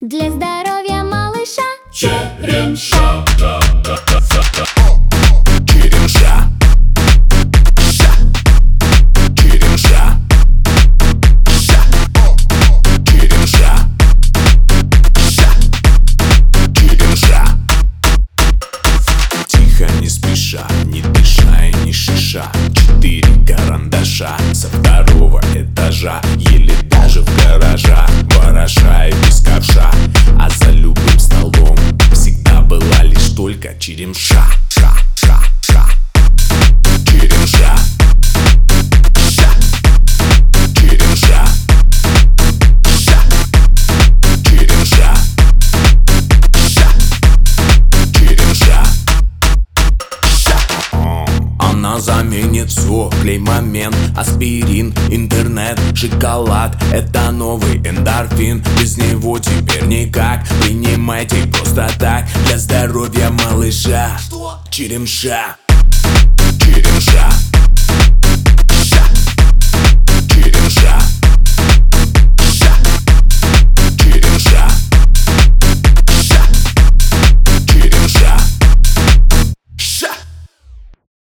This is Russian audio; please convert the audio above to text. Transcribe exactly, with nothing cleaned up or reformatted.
Для здоровья малыша Черемша. Черемша. Ша. Черемша. Ша. Черемша. Ша. Черемша. Тихо, не спеша, не дыша и не шиша. Четыре карандаша со второго этажа, еле даже в гаража, вороша и без ковша. А за любым столом всегда была лишь только черемша. Ша, ша, ша. Черемша. Ша. Черемша. Ша. Черемша. Ша. Черемша. Она заменит все, клей момент, аспирин, интернет, шоколад. Это новый эндорфин, без него теперь никак. Принимайте просто так, для здоровья малыша. Черемша.